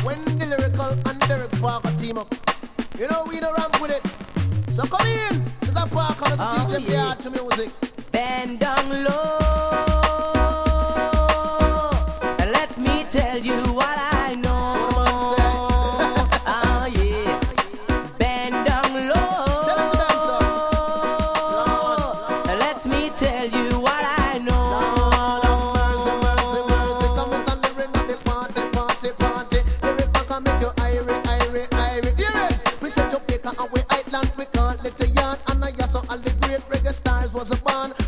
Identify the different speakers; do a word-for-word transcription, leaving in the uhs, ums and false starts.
Speaker 1: when the lyrical and Derek Parker team up. You know we don't ramp with it. So come in to the park and
Speaker 2: Oh,
Speaker 1: teach them the
Speaker 2: yeah.
Speaker 1: art to music.
Speaker 2: Bend down low.